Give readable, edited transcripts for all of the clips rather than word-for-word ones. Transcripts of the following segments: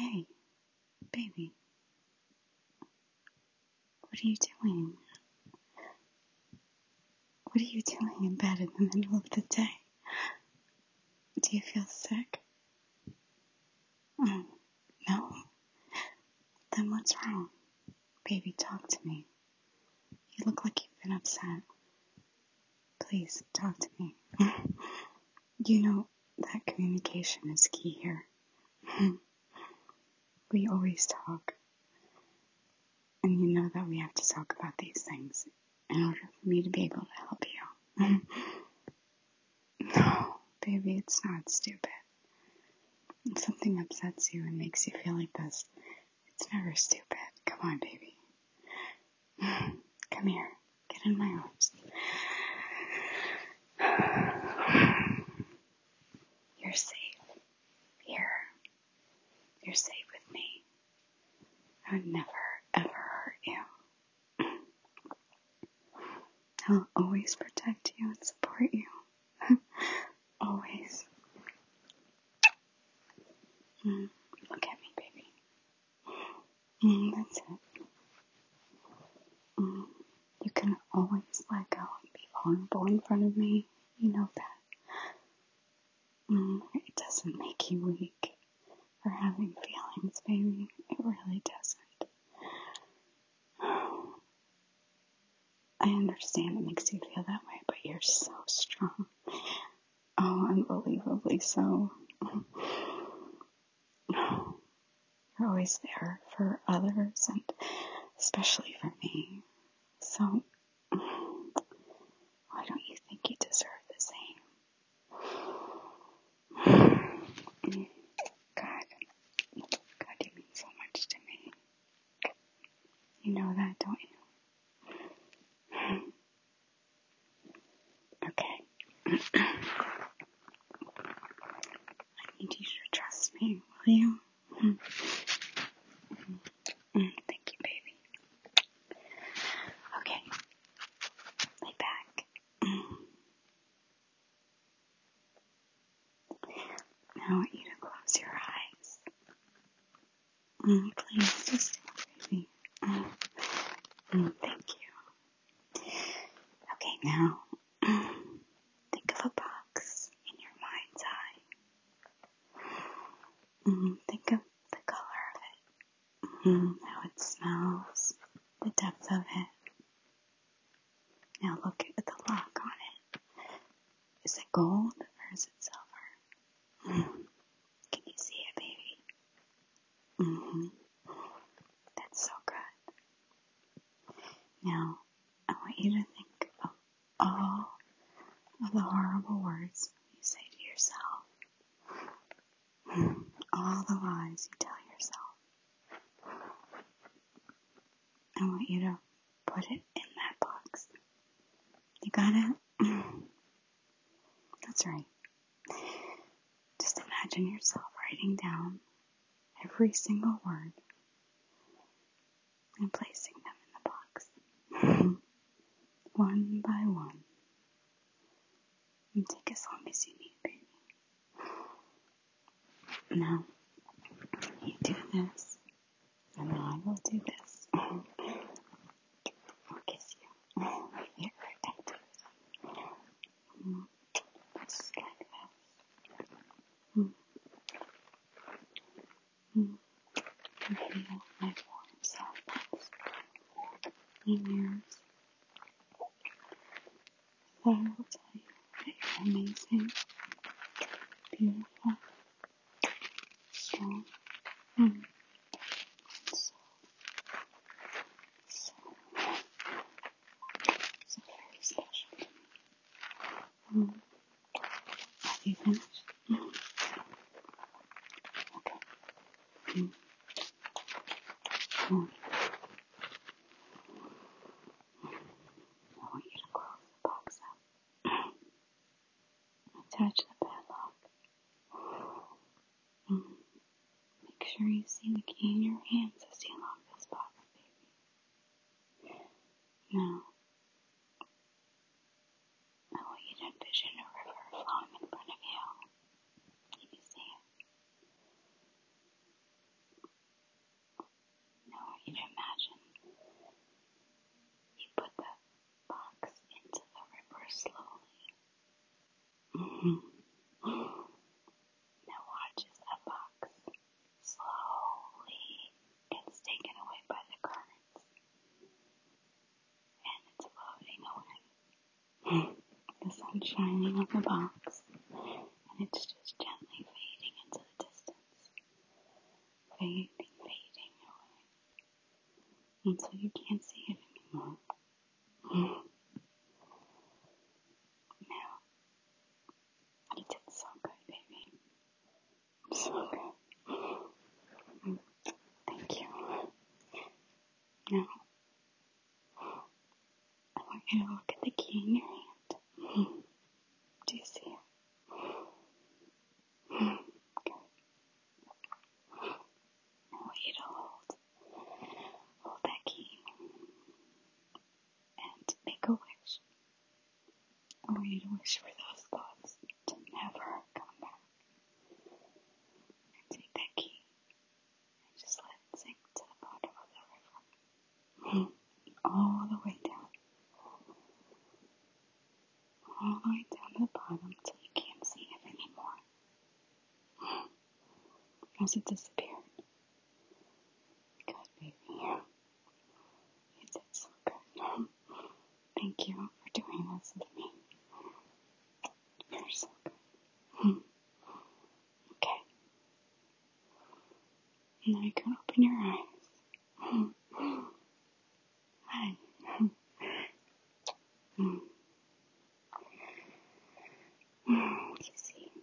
Hey, baby, what are you doing? What are you doing in bed in the middle of the day? Do you feel sick? Oh, no? Then what's wrong? Baby, talk to me. You look like you've been upset. Please, talk to me. You know that communication is key here. We always talk. And you know that we have to talk about these things in order for me to be able to help you. No, baby, it's not stupid. If something upsets you and makes you feel like this, it's never stupid. Come on, baby. Come here. Get in my arms. You're safe here. You're safe with me. I would never, ever hurt you. I'll always protect you and support you. Always. Look at me, baby. That's it. You can always let go and be vulnerable in front of me. You know that. It doesn't make you weak for having feelings, baby. It really doesn't. I understand it makes you feel that way, but you're so strong. Oh, unbelievably so. You're always there for others, and especially for me. So, why don't you think you deserve the same? God, you mean so much to me. You know that, don't you? Okay. I need you to trust me, will you? Thank you, baby. Okay. Lay back. Now I want you to close your eyes. Please, just do it, baby. Thank you. Okay, now think of a box in your mind's eye. Think of the color of it, how it smells, the depth of it. Now look at the lock on it. Is it gold or is it silver? Can you see it, baby? That's so good. Now, I want you to think of all of the horrible words you say to yourself. All the lies you tell yourself. I want you to put it in that box. You got it? That's right. Just imagine yourself writing down every single word and placing them in the box. One by one. And take as long as you need, baby. Now, you do this, and then I will do this. I'll kiss you. Right here, right after this. Just like this. You feel my warm, soft touch in yours. I will tell you that you're amazing, beautiful, strong, so very special. Have you finished? Okay. I want you to close the box up. Attach the padlock. Make sure you see the key in your hands as you lock this box, baby. Now, I want you to envision a river flowing in front of you. Can you see it? sun shining on the box, and it's just gently fading into the distance. Fading away. Until you can't see it anymore. Now, you did so good, baby. So good. Thank you. Now, I want you to look at the key in your hand. Do you see it? Good. I want you to hold that key and make a wish. I want you to wish for those thoughts to never come back. And take that key and just let it sink to the bottom of the river. All the way down. All the way down to the bottom till you can't see it anymore. As it disappeared. Good, baby. You did so good. Thank you for doing this with me. You're so good. Okay. Now you can open your eyes. Hi. You see,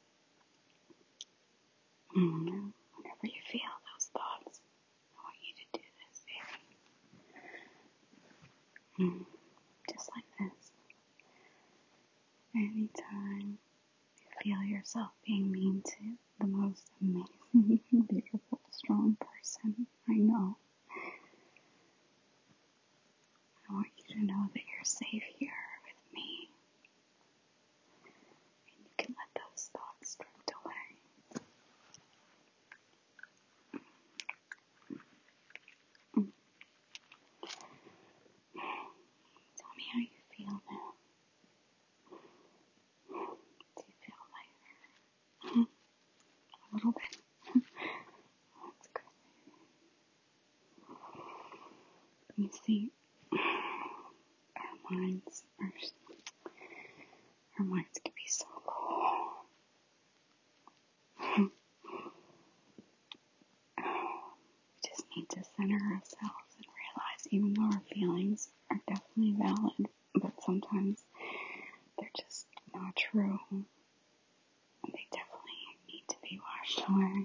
whenever you feel those thoughts, I want you to do this, baby. Just like this. Anytime you feel yourself being mean to the most amazing, beautiful, strong person I know, I want you to know that you're safe here with me. And you can let those thoughts drift away. Tell me how you feel now. Do you feel lighter? A little bit. That's good. You see, our minds can be so cool. We just need to center ourselves and realize even though our feelings are definitely valid, but sometimes they're just not true. And they definitely need to be washed away.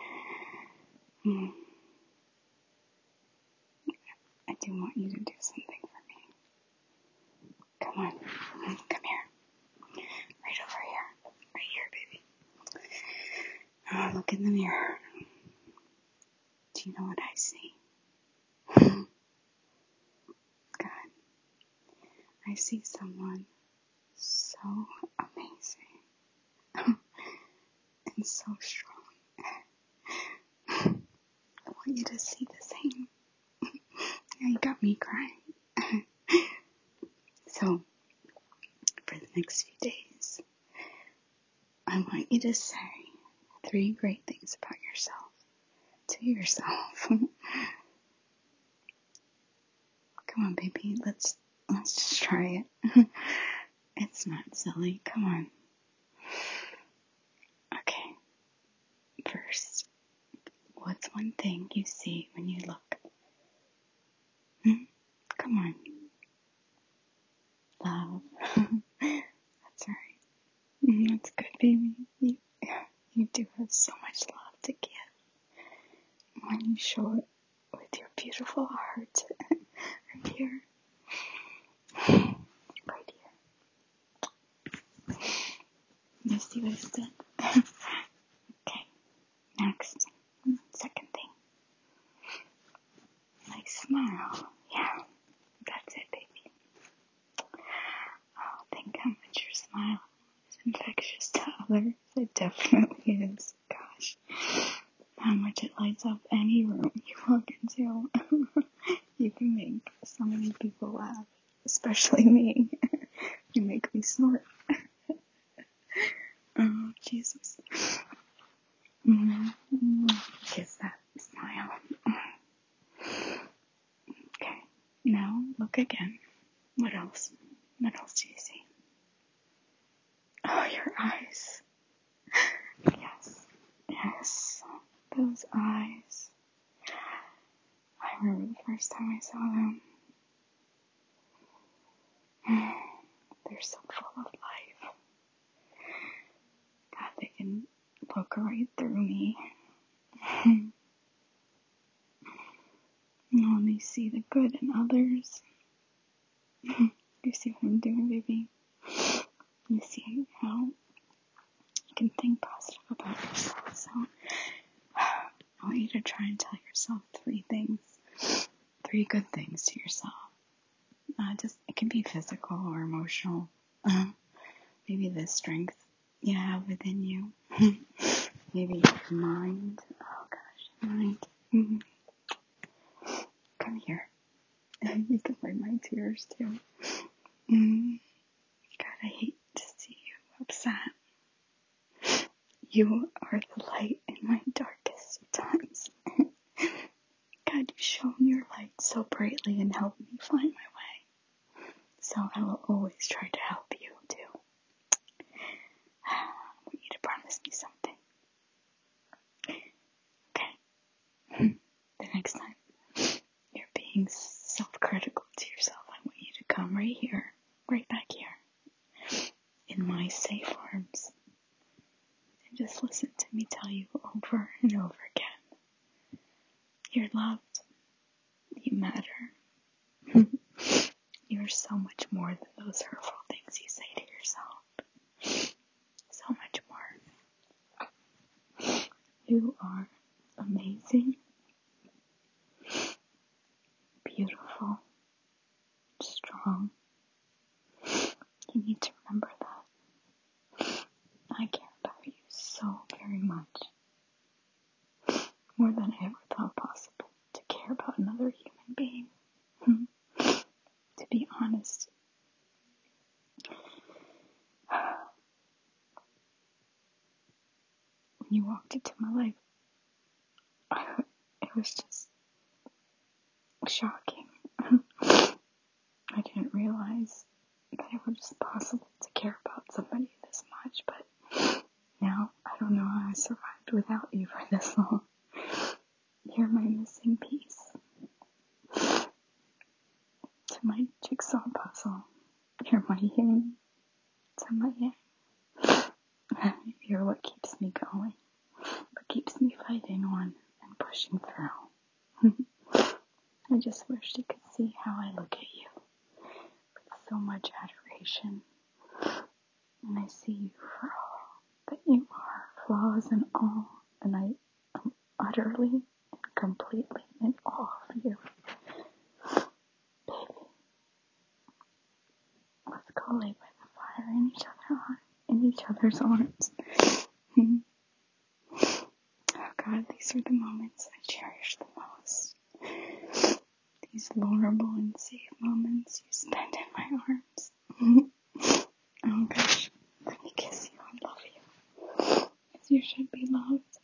I do want you to do something for me. Come on. Come here. Right over here. Right here, baby. Oh, look in the mirror. Do you know what I see? God. I see someone so amazing. And so strong. I want you to see the same. Now you got me crying. So, for the next few days, I want you to say 3 great things about yourself to yourself. Come on, baby. Let's just try it. It's not silly. Come on. Okay. First, what's one thing you see when you look? Come on. Love. That's right. That's good, baby. You do have so much love to give. When you show it with your beautiful heart. Right here. Right here. You see what I did? Okay. Next. Second thing. Nice smile. Yeah. That's it, baby. Oh, think how much your smile is infectious to others. It definitely is. Gosh. How much it lights up any room you walk into. You can make so many people laugh. Especially me. You make me snort. Oh, Jesus. Kiss that smile. Okay. Now, look again. What else? What else do you see? those eyes. I remember the first time I saw them. They're so full of life. God, they can look right through me. And they see the good in others. You see what I'm doing, baby? You see how you can think positive about yourself. So I want you to try and tell yourself 3 good things to yourself. It can be physical or emotional. Maybe the strength you have within you. Maybe your mind. Oh gosh, mind. Come here. You can bring my tears too. God, I hate to see you upset. You are the light in my darkest of times. God, you've shown your light so brightly and helped me find my way. So I will always try to help you too. I want you to promise me something. Okay? The next time you're being self-critical to yourself, I want you to come right here, right back here, in my safe arms, and just listen to me tell you over and over again. You're loved. You matter. You're so much more than those hurtful things you say to yourself. So much more. You are amazing, beautiful, strong. You need to remember that. I care about you so very much. More than I ever thought possible to care about another human being. To be honest, when you walked into my life, it was just shocking. I didn't realize that it was possible to care about somebody this much, but now I don't know how I survived without you for this long. You're my missing piece to my jigsaw puzzle. You're my yin to my yang. You're what keeps me going, what keeps me fighting on and pushing through. I just wish you could see how I look at you with so much adoration. And I see you for all that you are, flaws and all. And I am utterly and completely in awe of you. Baby, let's go lay by the fire in each other's arms. Oh God, these are the moments I cherish the most. These vulnerable and safe moments you spend in my arms. Oh gosh, let me kiss you and love you, as you should be loved.